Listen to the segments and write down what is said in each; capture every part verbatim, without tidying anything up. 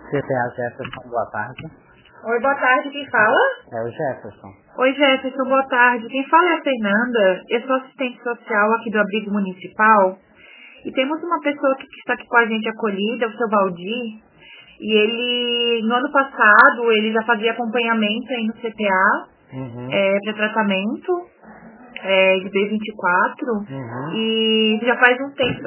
C T A Jefferson, boa tarde. Oi, boa tarde, quem fala? É o Jefferson. Oi, Jefferson, boa tarde. Quem fala é a Fernanda. Eu sou assistente social aqui do Abrigo Municipal. E temos uma pessoa que está aqui com a gente acolhida, o seu Valdir. E ele, no ano passado, ele já fazia acompanhamento aí no C T A, Uhum. é, para tratamento. É, de B vinte e quatro, Uhum. e já faz um tempo,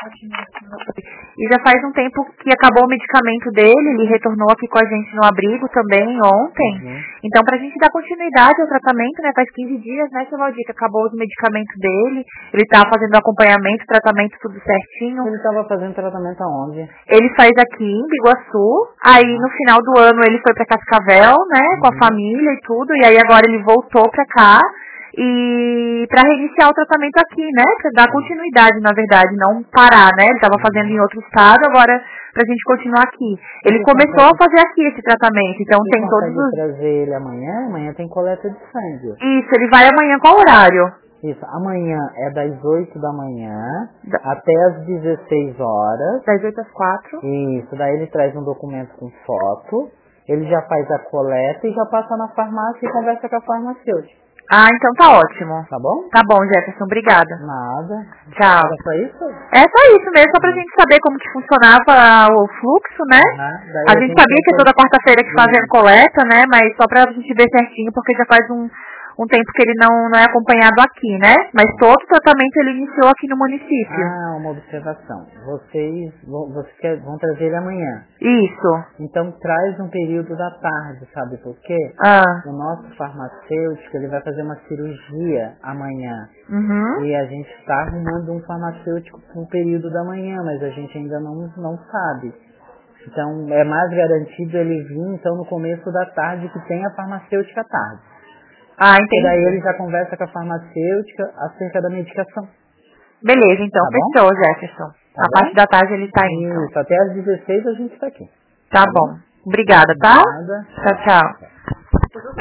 e já faz um tempo que acabou o medicamento dele, ele retornou aqui com a gente no abrigo também ontem, Uhum. então pra gente dar continuidade ao tratamento, né, faz quinze dias, né, seu Valdir, que acabou os medicamentos dele, ele tá fazendo acompanhamento, tratamento tudo certinho. Ele estava fazendo tratamento aonde? Ele faz aqui em Biguaçu, aí no final do ano ele foi pra Cascavel, né, Uhum. com a família e tudo, e aí agora ele voltou pra cá, e para reiniciar o tratamento aqui, né? Para dar continuidade, na verdade, não parar, né? Ele estava fazendo em outro estado, agora pra gente continuar aqui. Ele Você começou consegue... a fazer aqui esse tratamento, então Você tem todos os... trazer ele amanhã? Amanhã tem coleta de sangue. Isso, ele vai amanhã qual horário? Isso, amanhã é das oito da manhã Da... até as dezesseis horas. Das oito às quatro. Isso, daí ele traz um documento com foto, ele já faz a coleta e já passa na farmácia e conversa com a farmacêutica. Ah, então tá ótimo. Tá bom? Tá bom, Jefferson, obrigada. Nada. Tchau. Era só isso? É só isso mesmo, só pra gente saber como que funcionava o fluxo, né? Uhum. A, a gente, gente sabia que é toda quarta-feira que fazendo coleta, né? Mas só pra gente ver certinho, porque já faz um, um tempo que ele não, não é acompanhado aqui, né? Mas todo o tratamento ele iniciou aqui no município. Ah, uma observação. Vocês vão, vocês quer, vão trazer ele amanhã. Isso. Então traz um período da tarde, sabe por quê? Ah. O nosso farmacêutico, ele vai fazer uma cirurgia amanhã. Uhum. E a gente está arrumando um farmacêutico para o período da manhã, mas a gente ainda não, não sabe. Então é mais garantido ele vir então no começo da tarde, que tem a farmacêutica à tarde. Ah, entendi. E daí ele já conversa com a farmacêutica acerca da medicação. Beleza, então, tá fechou, Jefferson. Tá a bom? parte da tarde ele tá indo. Isso, até às dezesseis a gente está aqui. Tá, tá bom. bom. Obrigada, tá? Nada. Tchau, tchau.